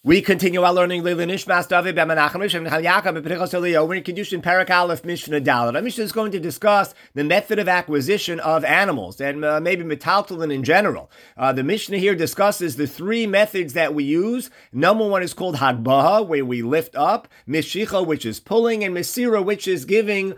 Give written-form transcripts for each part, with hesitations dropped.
We continue our learning Leila Nishmas David Ben Menachem Rishon Yaakov B'Perichos Eliyah. We're in Kiddushin Perek Aleph Mishnah Daled. Our Mishnah is going to discuss the method of acquisition of animals and maybe metaltalin in general. The Mishnah here discusses the three methods that we use. Number one is called Hagbaha, where we lift up, Mishicha, which is pulling, and Mesira, which is giving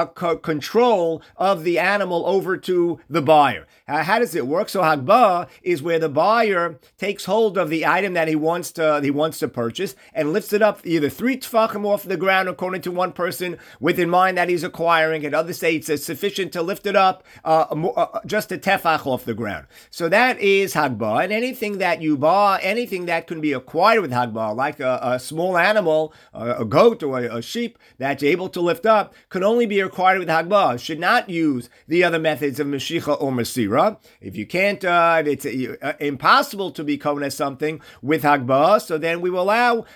control of the animal over to the buyer. How does it work? So Hagbaha is where the buyer takes hold of the item that he wants to purchase and lifts it up either 3 tefachim off the ground, according to one person, with in mind that he's acquiring, and others say it's sufficient to lift it up just a tefach off the ground. So that is Hagbaha, and anything that you buy, anything that can be acquired with Hagbaha, like a small animal, a goat or a sheep that you're able to lift up, can only be acquired with Hagbaha. Should not use the other methods of Meshicha or Mesira. If you can't, if it's impossible to be koneh something with Hagbaha, so then we would allow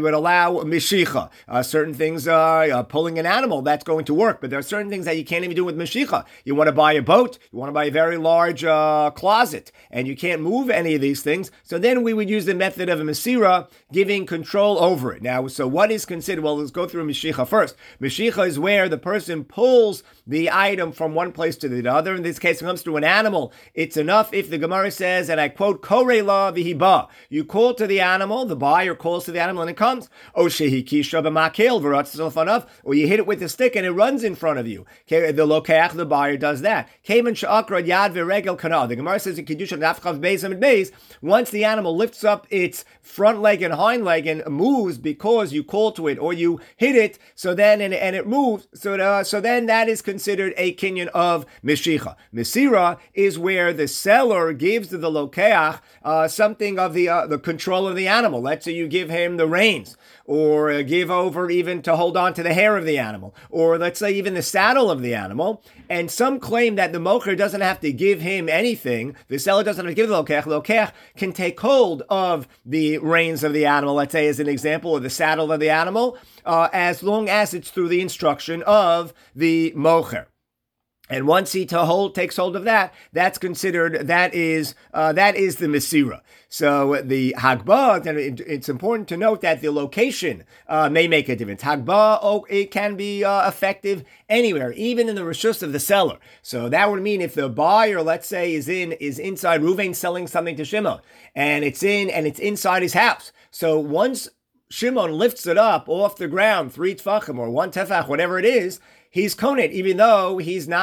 Meshicha. Certain things, pulling an animal, that's going to work, but there are certain things that you can't even do with Meshicha. You want to buy a boat, you want to buy a very large closet, and you can't move any of these things, so then we would use the method of a Mesira, giving control over it. Now, so what is considered? Well, let's go through Meshicha first. Meshicha is where the person pulls the item from one place to the other. In this case, when it comes to an animal, it's enough if the Gemara says, and I quote, Korei la v'hiba. You call to the animal, the buyer calls to the animal, and it comes. O shehikisha b'makel v'ratzal fanav, or you hit it with a stick and it runs in front of you. The lokeach, the buyer, does that. Kevan she'akra yad v'regel kana. The Gemara says in Kiddushin Dafchav Beis Amid Beis, once the animal lifts up its front leg and hind leg and moves because you call to it or you hit it, so then and it moves, so then that is considered a kinyan of Meshicha. Mesira is where the seller gives to the lokeach something of the control of the animal. Let's say you give him the reins, or give over even to hold on to the hair of the animal, or let's say even the saddle of the animal. And some claim that the mocher doesn't have to give him anything. The seller doesn't have to give the lokeach. The lokeach can take hold of the reins of the animal, let's say as an example, or the saddle of the animal, as long as it's through the instruction of the mocher. And once he takes hold of that, that's considered, that is the Mesira. So the Hagbaha, and it's important to note that the location may make a difference. Hagbaha, it can be effective anywhere, even in the reshus of the seller. So that would mean if the buyer, let's say, is inside, Reuven selling something to Shimon, and it's inside his house. So once Shimon lifts it up off the ground, 3 tefachim or 1 tefach, whatever it is, he's koneh, even though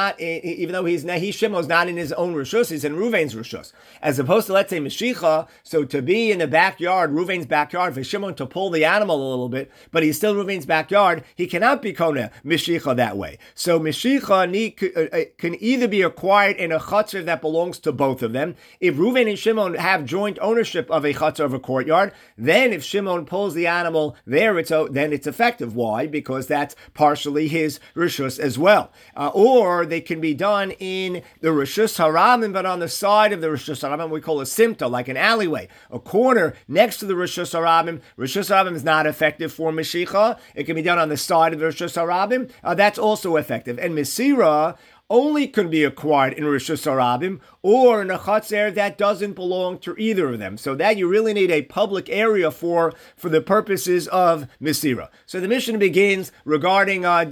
Shimon's not in his own reshus, he's in Reuven's reshus. As opposed to, let's say, Meshicha, so to be in the backyard, Reuven's backyard, for Shimon to pull the animal a little bit, but he's still Reuven's backyard, he cannot be koneh Meshicha that way. So Meshicha can either be acquired in a chutzner that belongs to both of them. If Reuven and Shimon have joint ownership of a chutzner of a courtyard, then if Shimon pulls the animal there, then it's effective. Why? Because that's partially his reshus as well. Or they can be done in the Reshus Harabim, but on the side of the Reshus Harabim, we call a simta, like an alleyway, a corner next to the Reshus Harabim. Reshus Harabim is not effective for Meshicha. It can be done on the side of the Reshus Harabim. That's also effective. And Mesira only can be acquired in Reshus Harabim or in a chutzner that doesn't belong to either of them. So that you really need a public area for the purposes of Mesira. So the Mishnah begins regarding what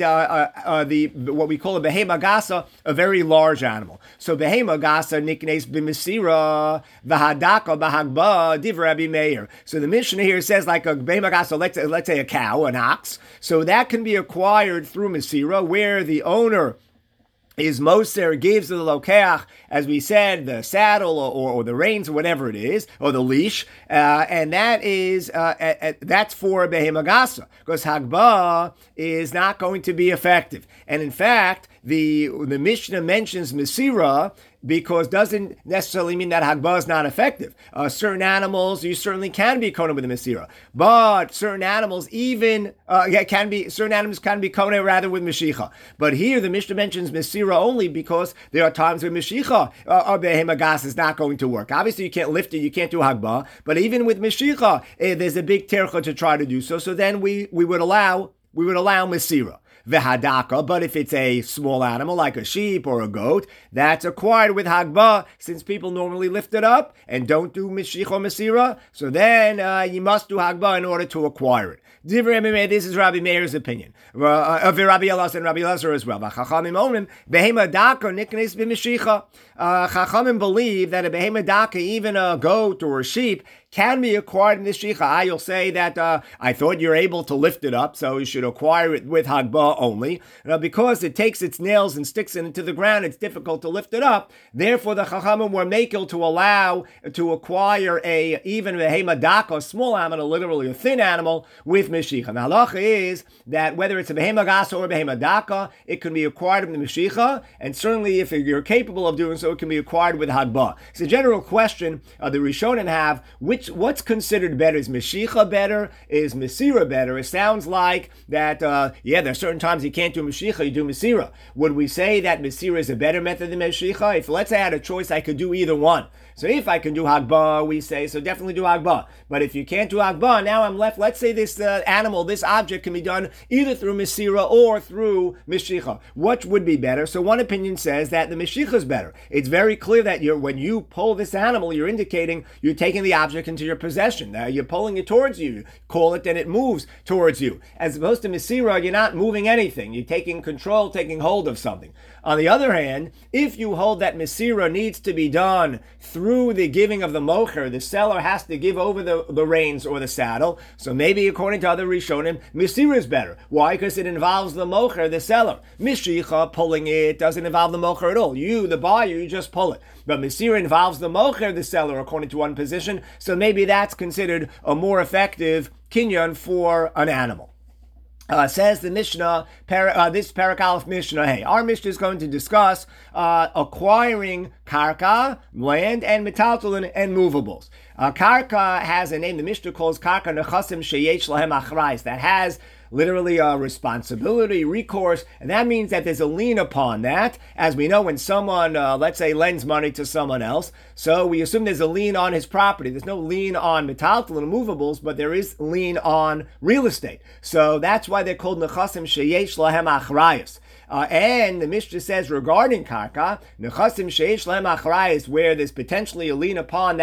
we call a behema gasa, a very large animal. So behema gasa niknes b'Mesira v'hadaka b'hagba divrei Rabbi Meir. So the Mishnah here says like a behema gasa, let's say a cow, an ox. So that can be acquired through Mesira, where the owner is moser, gives to the lokeach, as we said, the saddle or the reins or whatever it is, or the leash, and that is that's for behema gasa, because Hagbaha is not going to be effective. And in fact, the Mishnah mentions Mesira because doesn't necessarily mean that Hagbaha is not effective. Certain animals, you certainly can be koneh with a Mesira, but certain animals can be koneh rather with Meshicha. But here the Mishnah mentions Mesira only because there are times when Meshicha or behema gas is not going to work. Obviously, you can't lift it, you can't do Hagbaha, but even with Meshicha, there's a big tercha to try to do so. So then we would allow Mesira. v'hadaka. But if it's a small animal like a sheep or a goat, that's acquired with hagba, since people normally lift it up and don't do mishicha or mesira. So then you must do hagba in order to acquire it. This is Rabbi Meir's opinion. Of Rabbi Elazar and Rabbi Elazar as well. Chachamim omrim behema daka niknes b'mishicha. Chachamim believe that a behema daka, even a goat or a sheep, can be acquired in the shicha. You'll say that I thought you're able to lift it up, so you should acquire it with hagba only. Because it takes its nails and sticks it into the ground, it's difficult to lift it up. Therefore, the chachamim were makel to allow to acquire even a hemadaka, a small animal, literally a thin animal, with mishicha. The halacha is that whether it's a behemagasa or a behemadaka, it can be acquired with the mishicha, and certainly if you're capable of doing so, it can be acquired with hagba. It's a general question the Rishonim have: what's considered better? Is Meshicha better? Is Mesira better? It sounds like that, there are certain times you can't do Meshicha, you do Mesira. Would we say that Mesira is a better method than Meshicha? If, let's say I had a choice, I could do either one. So if I can do Hagba, we say, so definitely do Hagba. But if you can't do Hagba, now I'm left, let's say this animal, this object can be done either through Mesira or through Meshicha. What would be better? So one opinion says that the Meshicha is better. It's very clear that when you pull this animal, you're indicating you're taking the object into your possession. You're pulling it towards you. You call it, then it moves towards you. As opposed to Mesira, you're not moving anything. You're taking control, taking hold of something. On the other hand, if you hold that Mesira needs to be done through the giving of the mocher, the seller has to give over the reins or the saddle. So maybe according to other Rishonim, Mesira is better. Why? Because it involves the mocher, the seller. Mishicha, pulling it, doesn't involve the mocher at all. You, the buyer, you just pull it. But Mesira involves the mocher, the seller, according to one position. So maybe that's considered a more effective kinyan for an animal. Says the Mishnah, this Parak Aleph Mishnah. Hey, our Mishnah is going to discuss acquiring karka, land, and metaltalin, and movables. Karka has a name the Mishnah calls karka nechasim sheyesh lahem achrayis, that has literally a responsibility, recourse, and that means that there's a lien upon that. As we know, when someone, let's say, lends money to someone else, so we assume there's a lien on his property. There's no lien on metaltalin and movables, but there is lien on real estate. So that's why they're called nechasim sheyesh lahem achrayis. And the Mishnah says regarding karka, nechasim sheish lehem achrayis, where there's potentially a lien upon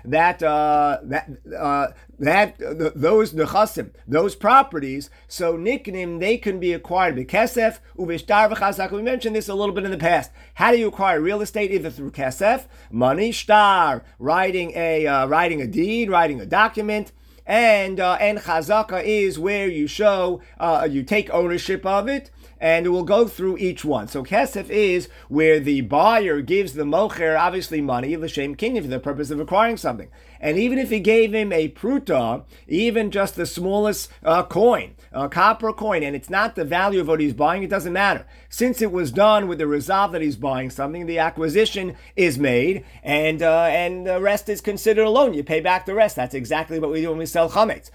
those nechasim, those properties. So niknim, they can be acquired b'kesef uvishtar v'chazak. We mentioned this a little bit in the past. How do you acquire real estate? Either through kesef, money, shtar, writing a deed, writing a document. And chazaka is where you show, you take ownership of it, and we'll go through each one. So kesef is where the buyer gives the mocher obviously money, l'shem kinyan, for the purpose of acquiring something. And even if he gave him a pruta, even just the smallest coin, a copper coin, and it's not the value of what he's buying, it doesn't matter. Since it was done with the resolve that he's buying something, the acquisition is made, and the rest is considered a loan. You pay back the rest. That's exactly what we do when we sell chametz.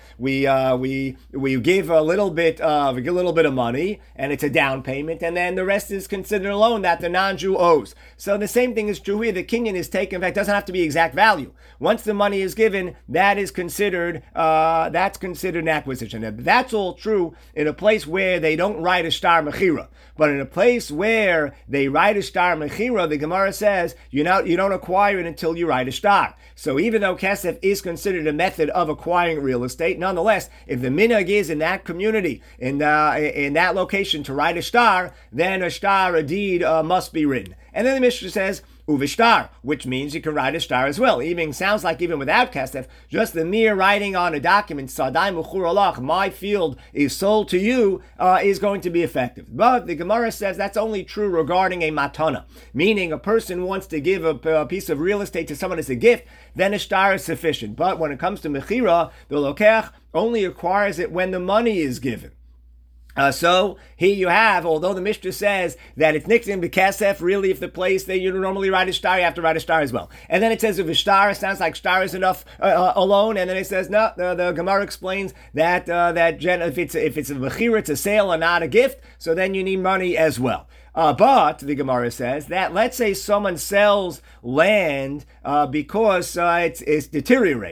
We give a little bit of money, and it's a down payment, and then the rest is considered a loan that the non-Jew owes. So the same thing is true here. The kinyan is taken. In fact, it doesn't have to be exact value. Once the money is given, that is considered an acquisition. That's all true in a place where they don't write a star mechira. But in a place where they write a star mechira, the Gemara says you don't acquire it until you write a star. So even though kesef is considered a method of acquiring real estate, nonetheless, if the minhag is in that community, in that location to write a star, then a deed must be written. And then the Mishnah says uvishtar, which means you can write a star as well. Even sounds like even without kesef, just the mere writing on a document, sadai muchur alach, my field is sold to you, is going to be effective. But the Gemara says that's only true regarding a matana, meaning a person wants to give a piece of real estate to someone as a gift, then a star is sufficient. But when it comes to mechira, the lokech only acquires it when the money is given. So here you have, although the Mishnah says that it's nixin b'kesef, really if the place that you normally write a star, you have to write a star as well. And then it says if a star, it sounds like star is enough alone. And then it says no. The Gemara explains that if it's a mechira, it's a sale and not a gift. So then you need money as well. But the Gemara says that let's say someone sells land because it's deteriorating.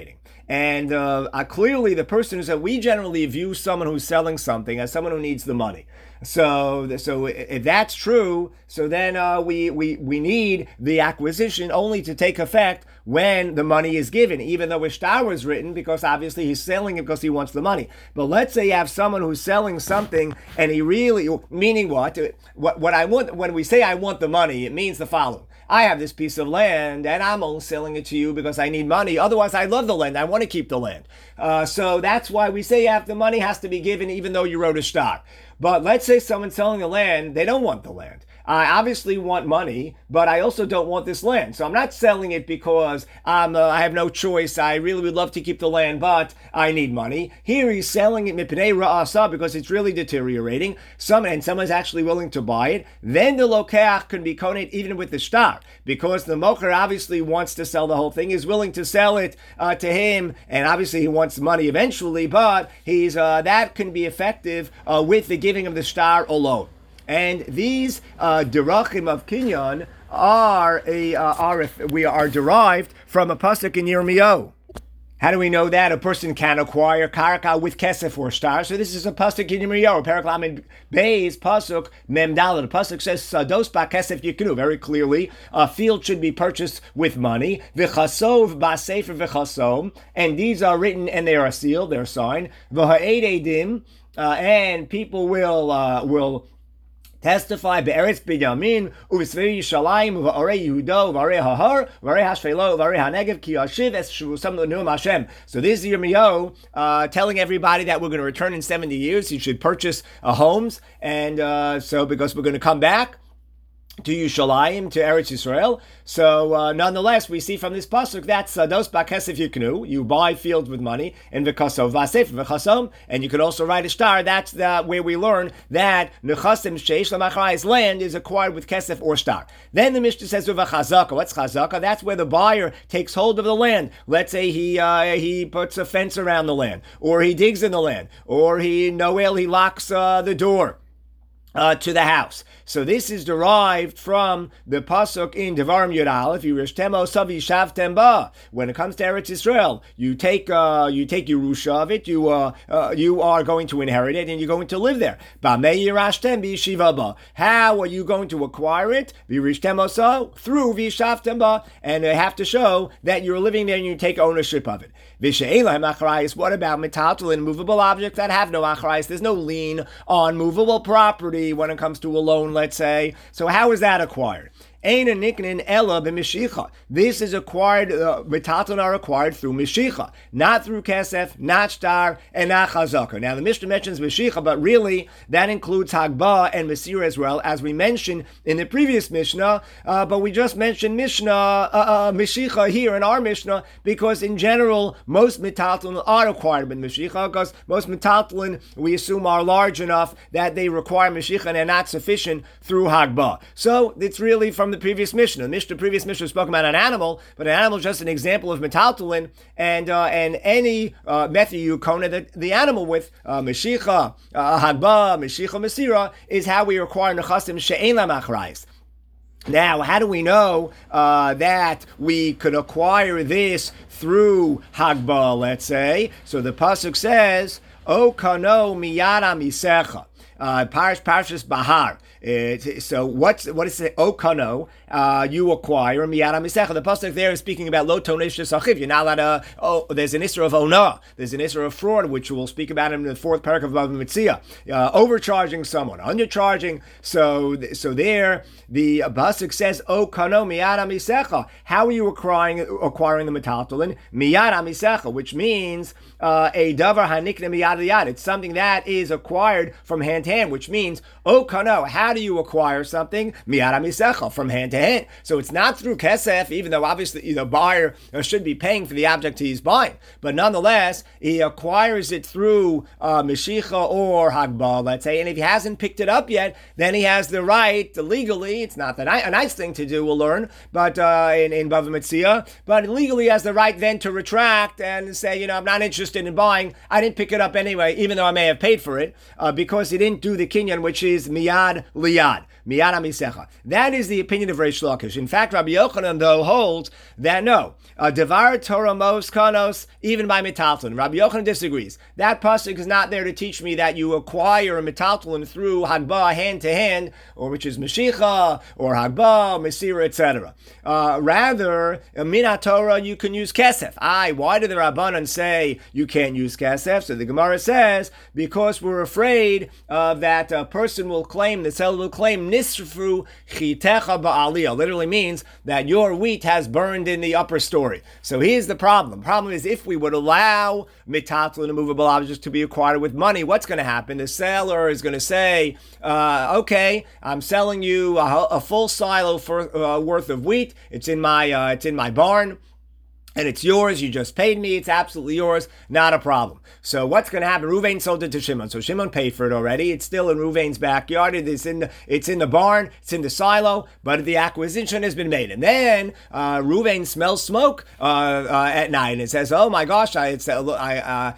And clearly the person who said, we generally view someone who's selling something as someone who needs the money. So if that's true, so then we need the acquisition only to take effect when the money is given, even though a shtar was written, because obviously he's selling it because he wants the money. But let's say you have someone who's selling something and he really, meaning what I want, when we say I want the money, it means the following. I have this piece of land and I'm only selling it to you because I need money. Otherwise, I love the land. I want to keep the land. So that's why we say the money has to be given even though you wrote a shtar. But let's say someone's selling the land, they don't want the land. I obviously want money, but I also don't want this land. So I'm not selling it because I have no choice. I really would love to keep the land, but I need money. Here he's selling it mipnei ra'asa because it's really deteriorating. Someone's actually willing to buy it. Then the lokeach can be koned even with the shtar, because the mocher obviously wants to sell the whole thing, is willing to sell it to him, and obviously he wants money eventually, but he's that can be effective with the giving of the shtar alone. And these derachim of kinyan are derived from a pasuk in Yirmiyahu. How do we know that? A person can acquire karka with kesef or shtar. So this is a pasuk in Yirmiyahu. Perek Lamed Beis pasuk Mem Daled. The pasuk says sados ba kesef yiknu. Very clearly, a field should be purchased with money. V'chasov ba sefer v'chasom. And these are written and they are sealed. They're signed. V'ha'ed edim. And people will testify be'eretz Binyamin u'v'svei Yishalayim u'v'arei Yehuda u'v'arei Hahar u'v'arei Hashvelo u'v'arei Hanegev ki yashiv es shuvusam l'nuim Hashem. So this is Yirmiyahu telling everybody that we're going to return in 70 years. You should purchase homes, and so because we're going to come back to Yushalayim, to Eretz Yisrael. So nonetheless, we see from this pasuk that's dos ba'kesef yiknu. You buy fields with money, and v'kasov v'asef v'chasom, and you could also write a shtar. That's where we learn that nechasim sheish l'machrayis land is acquired with kesef or shtar. Then the Mishnah says v'chazaka. What's chazaka? That's where the buyer takes hold of the land. Let's say he puts a fence around the land, or he digs in the land, or he locks the door to the house. So this is derived from the pasuk in Devarim Yud Aleph. When it comes to Eretz Yisrael, you take Yerusha of it. You are going to inherit it, and you're going to live there. How are you going to acquire it? Through Vishavtem, and they have to show that you're living there and you take ownership of it. What about metaltal, movable objects that have no achrayis? There's no lien on movable property when it comes to a loan, let's say. So how is that acquired? This is acquired, metalton are acquired through mishicha, not through kesef, not shtar, and not chazaka. Now the Mishnah mentions mishicha, but really that includes hagbah and mesira as well, as we mentioned in the previous Mishnah, but we just mentioned mishicha here in our Mishnah, because in general, most metalton are acquired with mishicha, because most metalton, we assume, are large enough that they require mishicha and are not sufficient through hagbah. So it's really from the previous Mishnah. The previous Mishnah spoke about an animal, but an animal is just an example of metaltalin, and any method you kona the animal with, meshicha, hagbah, meshicha, mesira, is how we require nechasim she'ein lam achrayis. Now, how do we know that we could acquire this through hagbah, let's say? So the pasuk says, O kano miyara misecha. Parshas Bahar. So what is it? Okano, you acquire miyara misecha. The pasuk there is speaking about lo tonesh sachiv. You're not allowed to. There's an isra of ona. There's an isra of fraud, which we'll speak about in the fourth paragraph of Bava Metzia. Overcharging someone, undercharging. So there the pasuk says okano miyara misecha. How are you acquiring the metaltalin? Miyara misecha, which means a davar hanikne miyad yad. It's something that is acquired from hand to hand, which means okano. How do you acquire something? Miyara misecha, from hand to hand. So it's not through kesef, even though obviously the buyer should be paying for the object he's buying. But nonetheless, he acquires it through meshicha or hagbah, let's say. And if he hasn't picked it up yet, then he has the right legally. It's not a nice thing to do, we'll learn, but in Bava Metzia, but legally he has the right then to retract and say, I'm not interested in buying. I didn't pick it up anyway, even though I may have paid for it, because he didn't do the kinyan, which is miyad liyad. miyad hamisecha. That is the opinion of Reish Lakish. In fact, Rabbi Yochanan, though, holds that no, devar Torah mos kanos, even by metaltalin. Rabbi Yochanan disagrees. That pasuk is not there to teach me that you acquire a metaltalin through hagbah hand to hand, or which is meshicha, or hagbah, mesira, etc. Rather, min Torah you can use kesef. Why do the Rabbanan say you can't use kesef? So the Gemara says, because we're afraid that a person will claim, the seller will claim, nisrfu chitecha ba'aliyah. Literally means that your wheat has burned in the upper story. So here's the problem. The problem is if we would allow metaltalin, immovable objects, to be acquired with money, what's going to happen? The seller is going to say, okay, I'm selling you a full silo worth of wheat. It's in my barn. And it's yours, you just paid me, it's absolutely yours, not a problem. So what's going to happen? Ruvain sold it to Shimon. So Shimon paid for it already. It's still in Ruvain's backyard. It's in the barn, it's in the silo, but the acquisition has been made. And then Ruvain smells smoke at night, and it says, oh my gosh, it's the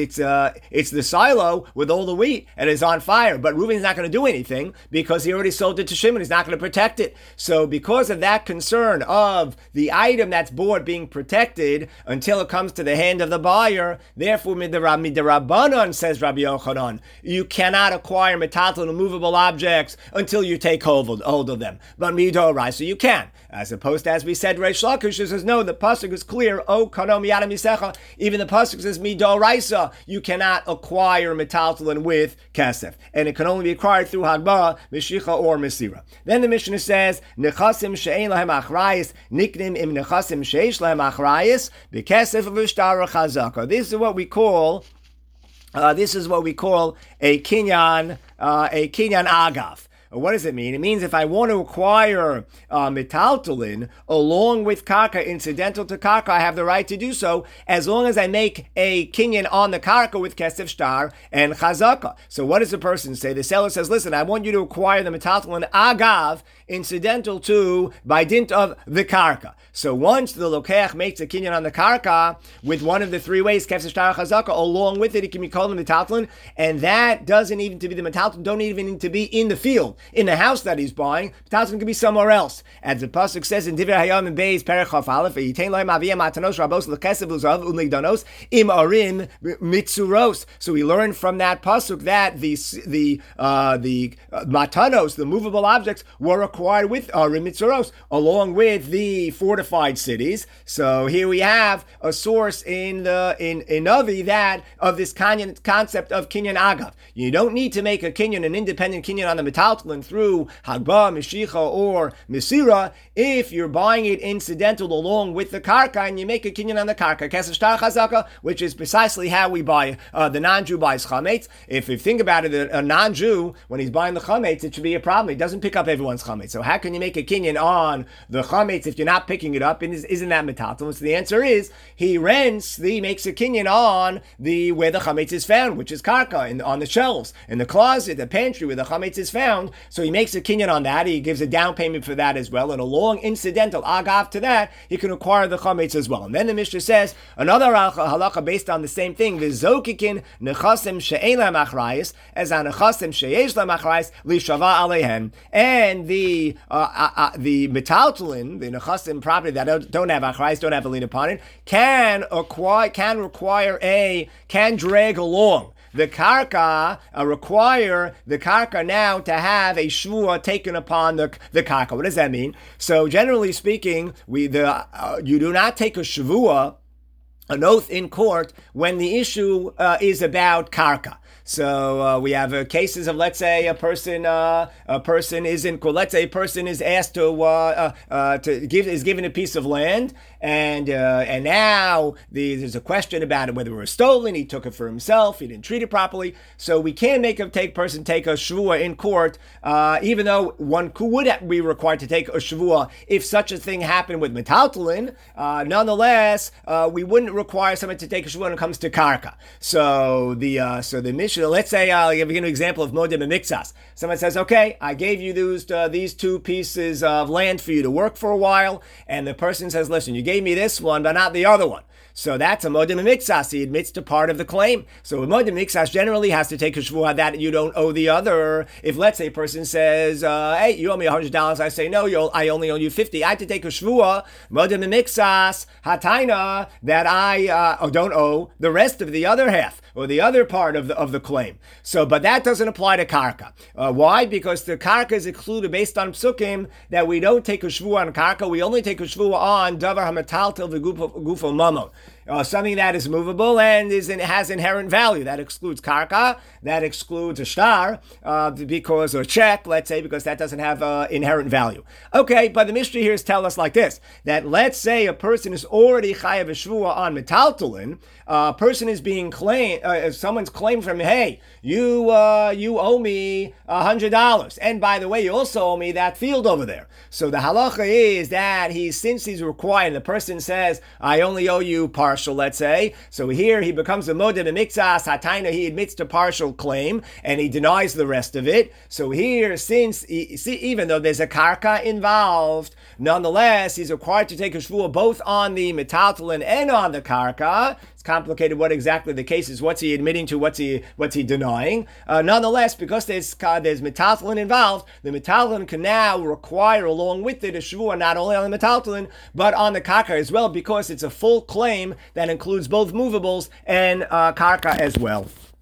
silo with all the wheat, and it's on fire. But Ruvain's not going to do anything because he already sold it to Shimon. He's not going to protect it. So because of that concern of the item that's bought being protected until it comes to the hand of the buyer, therefore Midrabanan, says Rabbi Yochanan, you cannot acquire metaltalin, immovable objects until you take hold of them. But midoraisa you can. As opposed to, as we said, Reish Lakish says, no, the pasuk is clear. Oh, kano miyad hamisecha. Even the pasuk says midoraisa, you cannot acquire metaltalin with kesef, and it can only be acquired through hagbah, meshicha, or mesira. Then the Mishnah says, nechasim she'ein lahem achrayis niknim im nechasim she'esh lahem achrayis bekesef v'shtar chazaka. This is what we call a kinyan agav. What does it mean? It means if I want to acquire metaltalin along with karka, incidental to karka, I have the right to do so as long as I make a kinyan on the karka with kesef shtar and chazaka. So what does the person say? The seller says, listen, I want you to acquire the metaltalin agav, incidental to, by dint of the karka. So once the lokeach makes a kinyan on the karka with one of the three ways, kesef shtar chazaka, along with it, it can be called the metaltalin, and that doesn't even to be the metaltalin, don't even need to be in the field. In the house that he's buying, metaltalin can be somewhere else. As the pasuk says in Divrei Hayam and Beis Perek Chaf Aleph, "Yitain lohem aviyam matanos rabos lekesev uzav uligdanos im arim mitzuros." So we learn from that pasuk that the matanos, the movable objects, were acquired with arim mitzuros, along with the fortified cities. So here we have a source in Navi that of this concept of kinyan agav. You don't need to make a kinyan, an independent kinyan on the metaltalin through hagbah, meshicha, or mesira if you're buying it incidental along with the karka and you make a kinyan on the karka, kesef shtar chazaka, which is precisely how we buy, the non-Jew buys chametz. If you think about it, a non-Jew, when he's buying the chametz, it should be a problem. He doesn't pick up everyone's chametz. So how can you make a kinyan on the chametz if you're not picking it up? And isn't that metaltalin? So the answer is, he makes a kinyan on where the chametz is found, which is karka, on the shelves, in the closet, the pantry where the chametz is found. So he makes a kinyan on that. He gives a down payment for that as well. And along incidental agav to that, he can acquire the chametz as well. And then the Mishnah says another halacha based on the same thing: v'zokikin nechasim she'ein lahem achrayis as nechasim she'yesh lahem achrayis lishava aleihen. And the metaltalin, the nechasim property that don't have achrayis, don't have a lien upon it, can drag along the karka, require the karka now to have a shvua taken upon the karka. What does that mean? So generally speaking, you do not take a shvua, an oath in court, when the issue is about karka. So we have cases of, let's say, a person is in court. Let's say a person is asked is given a piece of land, and now there's a question about it, whether it was stolen. He took it for himself. He didn't treat it properly. So we can't make a person take a shvua in court, even though one would be required to take a shvua if such a thing happened with metaltalin. Nonetheless, we wouldn't require someone to take a shvua when it comes to karka. So the Mishnah. Let's say I'll give you an example of modem and mixas. Someone says, okay, I gave you these two pieces of land for you to work for a while, and the person says, listen, you gave me this one, but not the other one. So that's a modim mixas. He admits to part of the claim. So a modim mixas generally has to take a shvuah that you don't owe the other. If, let's say, a person says, hey, you owe me $100, I say, no, I only owe you 50. I have to take a shvuah, modim mixas, hataina, that I don't owe the rest of the other half, or the other part of the claim. So, but that doesn't apply to karka. Why? Because the karka is included based on psukim that we don't take a shvuah on karka, we only take a shvuah on davar hamataltel v'gufo mamon. Something that is movable and has inherent value. That excludes karka, that excludes a shtar, or a check, let's say, because that doesn't have inherent value. Okay, but the Mishnah here is telling us like this, that let's say a person is already chayav shvuah on metaltalin, a person is being claimed, someone's claimed from him, hey, you owe me $100, and by the way, you also owe me that field over there. So the halacha is that since he's required, the person says, I only owe you partial, let's say, so here he becomes a modim mixas hataina, he admits to partial claim, and he denies the rest of it. So here, even though there's a karka involved, nonetheless, he's required to take a shvuah both on the metaltalin and on the karka. Complicated what exactly the case is, what's he admitting to, what's he denying. Nonetheless, because there's metaltalin involved, the metaltalin can now require along with it a shvuah not only on the metaltalin but on the karka as well, because it's a full claim that includes both movables and karka as well.